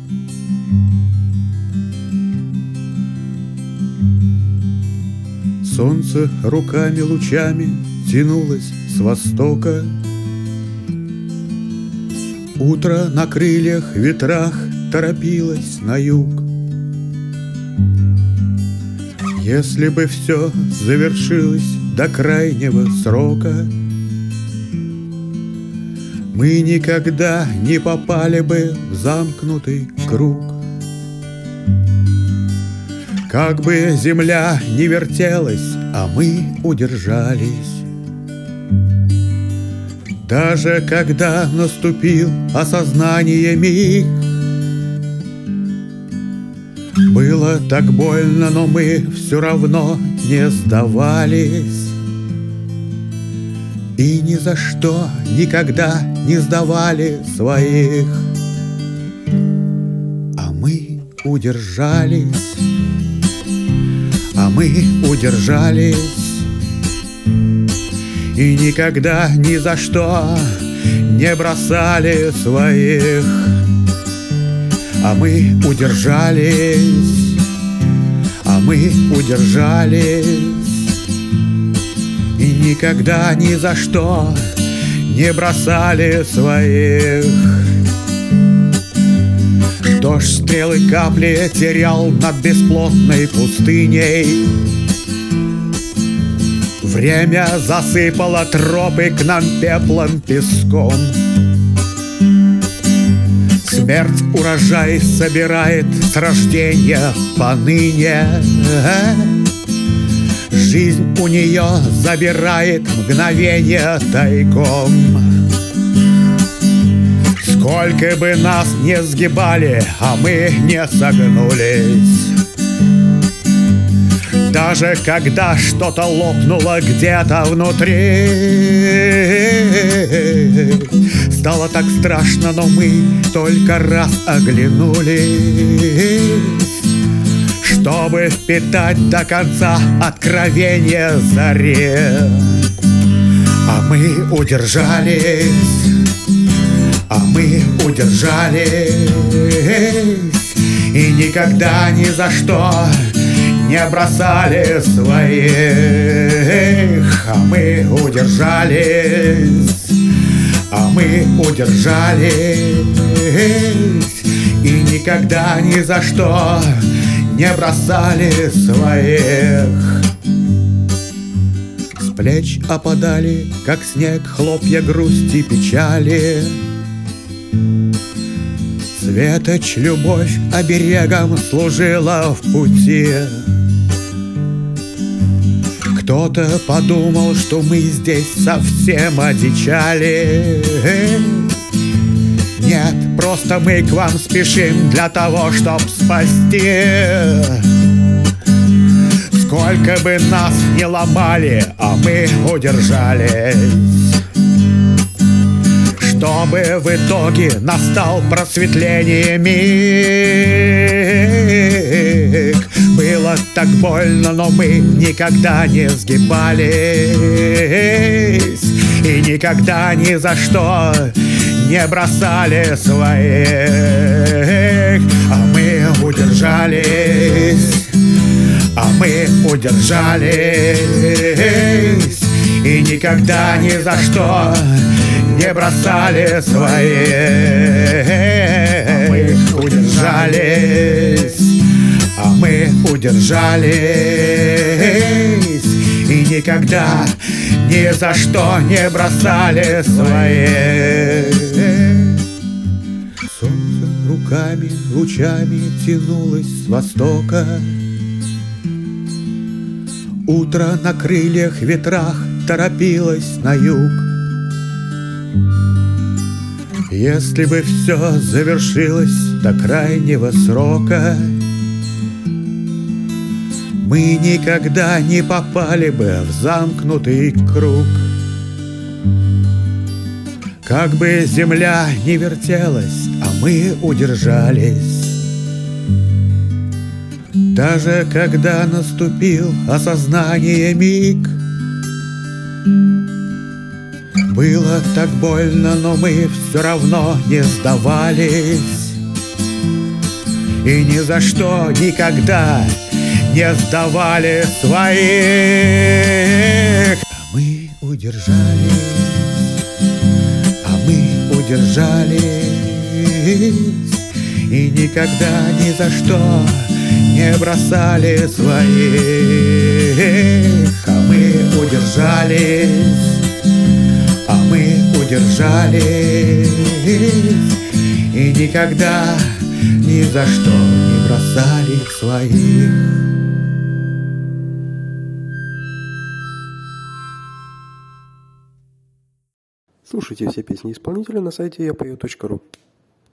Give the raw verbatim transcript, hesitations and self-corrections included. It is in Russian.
Солнце руками лучами тянулось с востока. Утро на крыльях ветрах торопилось на юг. Если бы все завершилось до крайнего срока, мы никогда не попали бы в замкнутый круг. Как бы земля не вертелась, а мы удержались. Даже когда наступил осознание миг, было так больно, но мы все равно не сдавались. И ни за что никогда не сдавали своих. А мы удержались. А мы удержались. И никогда ни за что не бросали своих. А мы удержались. А мы удержались. И никогда ни за что не бросали своих. Дождь стрелы капли терял над бесплотной пустыней. Время засыпало тропы к нам пеплом, песком. Смерть урожай собирает с рождения поныне. Жизнь у нее забирает мгновение тайком. Сколько бы нас не сгибали, а мы не согнулись. Даже когда что-то лопнуло где-то внутри, стало так страшно, но мы только раз оглянулись, чтобы впитать до конца откровение зари. А мы удержались. А мы удержались. И никогда ни за что не бросали своих. А мы удержались. А мы удержались. И никогда ни за что не бросали своих. С плеч опадали, как снег, хлопья грусти, печали. Светоч, любовь оберегом служила в пути. Кто-то подумал, что мы здесь совсем одичали. Нет, просто мы к вам спешим для того, чтоб спасти. Сколько бы нас не ломали, а мы удержались, чтобы в итоге настал просветление миг. Было так больно, но мы никогда не сгибались. И никогда ни за что не бросали своих. А мы удержались. А мы удержались. И никогда ни за что не бросали своих. А мы удержались. А мы удержались. И никогда ни за что не бросали своих. Солнце руками, лучами тянулось с востока. Утро на крыльях ветрах торопилось на юг. Если бы все завершилось до крайнего срока, мы никогда не попали бы в замкнутый круг. Как бы земля не вертелась, а мы удержались. Даже когда наступил осознание миг, было так больно, но мы все равно не сдавались. и ни за что никогда не сдавали своих. А мы удержались, а мы удержались, и никогда ни за что не бросали своих. А мы удержались, а мы удержались, и никогда ни за что не бросали своих. Слушайте все песни исполнителя на сайте я пою точка ру.